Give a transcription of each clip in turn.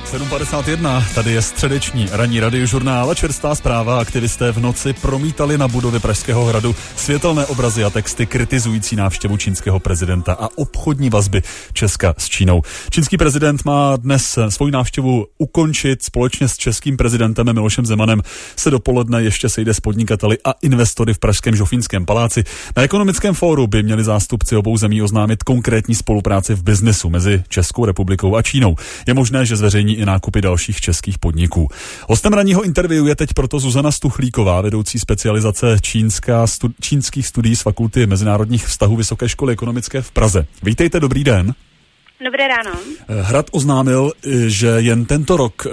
7:51, tady je středeční ranní radiožurnál a čerstvá zpráva. Aktivisté v noci promítali na budovy Pražského hradu světelné obrazy a texty kritizující návštěvu čínského prezidenta a obchodní vazby Česka s Čínou. Čínský prezident má dnes svoji návštěvu ukončit. Společně s českým prezidentem Milošem Zemanem se dopoledne ještě sejde s podnikateli a investory v pražském Žofínském paláci. Na ekonomickém fóru by měli zástupci obou zemí oznámit konkrétní spolupráci v biznesu mezi Českou republikou a Čínou. Je možné, že zveřejní i nákupy dalších českých podniků. Hostem ranního interview je teď proto Zuzana Stuchlíková, vedoucí specializace čínských studií z Fakulty mezinárodních vztahů Vysoké školy ekonomické v Praze. Vítejte, dobrý den. Dobré ráno. Hrad oznámil, že jen tento rok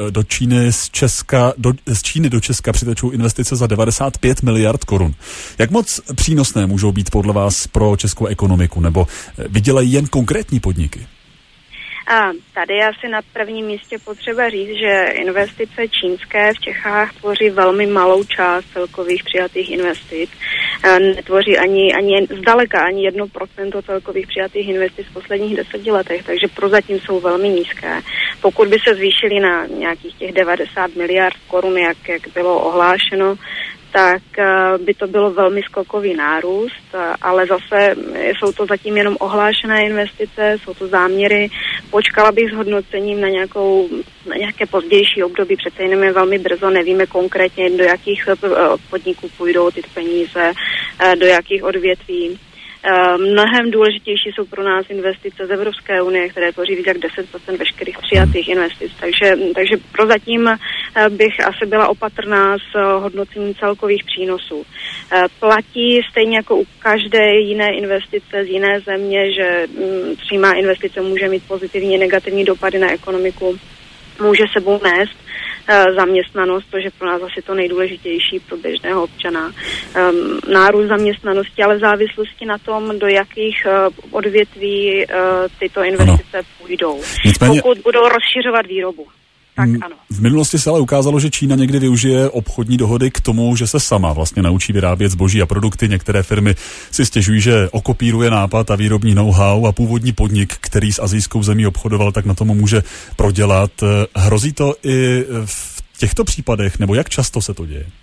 z Číny do Česka přitečou investice za 95 miliard korun. Jak moc přínosné můžou být podle vás pro českou ekonomiku, nebo vydělají jen konkrétní podniky? A tady je asi na prvním místě potřeba říct, že investice čínské v Čechách tvoří velmi malou část celkových přijatých investic. Netvoří ani zdaleka ani 1% celkových přijatých investic v posledních 10 letech, takže prozatím jsou velmi nízké. Pokud by se zvýšily na nějakých těch 90 miliard korun, jak bylo ohlášeno, tak by to bylo velmi skokový nárůst, ale zase jsou to zatím jenom ohlášené investice, jsou to záměry. Počkala bych s hodnocením na nějaké pozdější období, přece jenom je velmi brzo, nevíme konkrétně, do jakých podniků půjdou ty peníze, do jakých odvětví. Mnohem důležitější jsou pro nás investice z Evropské unie, které tvoří víc jak 10% veškerých přijatých investic. Takže prozatím bych asi byla opatrná s hodnocením celkových přínosů. Platí stejně jako u každé jiné investice z jiné země, že přímá investice může mít pozitivní, negativní dopady na ekonomiku, může sebou nést zaměstnanost, to je pro nás asi to nejdůležitější pro běžného občana. Nárůst zaměstnanosti, ale v závislosti na tom, do jakých odvětví tyto investice půjdou. Nicméně, pokud budou rozšiřovat výrobu, tak ano. V minulosti se ale ukázalo, že Čína někdy využije obchodní dohody k tomu, že se sama vlastně naučí vyrábět zboží a produkty. Některé firmy si stěžují, že okopíruje nápad a výrobní know-how a původní podnik, který s asijskou zemí obchodoval, tak na tom může prodělat. Hrozí to i v těchto případech, nebo jak často se to děje?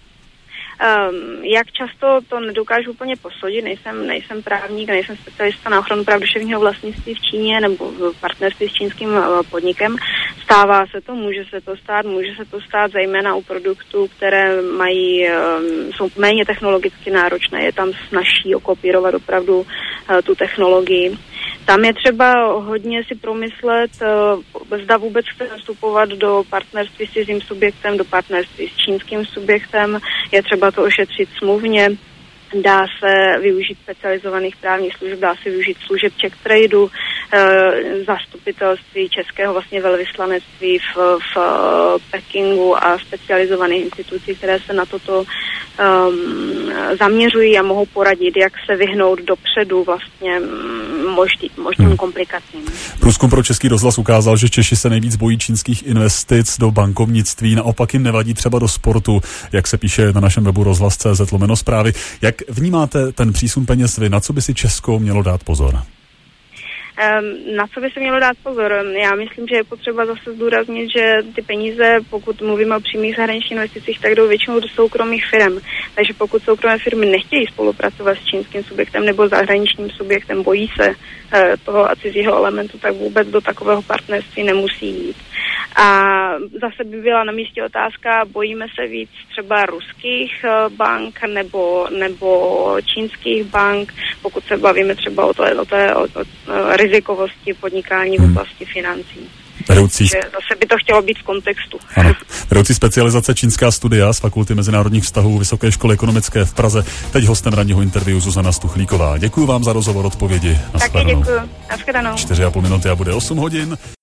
Jak často, to nedokážu úplně posoudit, nejsem právník, nejsem specialista na ochranu práv duševního vlastnictví v Číně nebo v partnerství s čínským podnikem. Stává se to, může se to stát zejména u produktů, které jsou méně technologicky náročné, je tam snazší okopírovat opravdu tu technologii. Tam je třeba hodně si promyslet, zda vůbec chceme vstupovat do partnerství s cizím subjektem, do partnerství s čínským subjektem, je třeba to ošetřit smluvně, dá se využít specializovaných právních služeb, dá se využít služeb Czech Tradeu, zastupitelství českého vlastně velvyslanectví v Pekingu a specializovaných institucí, které se na toto zaměřují a mohou poradit, jak se vyhnout dopředu vlastně možným komplikacím. Průzkum pro Český rozhlas ukázal, že Češi se nejvíc bojí čínských investic do bankovnictví, naopak jim nevadí třeba do sportu, jak se píše na našem webu rozhlas.cz/zprávy. Jak vnímáte ten přísun peněz vy, na co by si Česko mělo dát pozor? Na co by se mělo dát pozor? Já myslím, že je potřeba zase zdůraznit, že ty peníze, pokud mluvíme o přímých zahraničních investicích, tak jdou většinou do soukromých firm. Takže pokud soukromé firmy nechtějí spolupracovat s čínským subjektem nebo zahraničním subjektem, bojí se toho a cizího elementu, tak vůbec do takového partnerství nemusí jít. A zase by byla na místě otázka, bojíme se víc třeba ruských bank nebo čínských bank, pokud se bavíme třeba o rizikovosti podnikání v oblasti financí. Zase by to chtělo být v kontextu. Ano. Vedoucí specializace čínská studia z Fakulty mezinárodních vztahů Vysoké školy ekonomické v Praze. Teď hostem ranního interview Zuzana Stuchlíková. Děkuji vám za rozhovor, odpovědi. Taky děkuji. Naschledanou. 4,5 minuty a bude 8 hodin.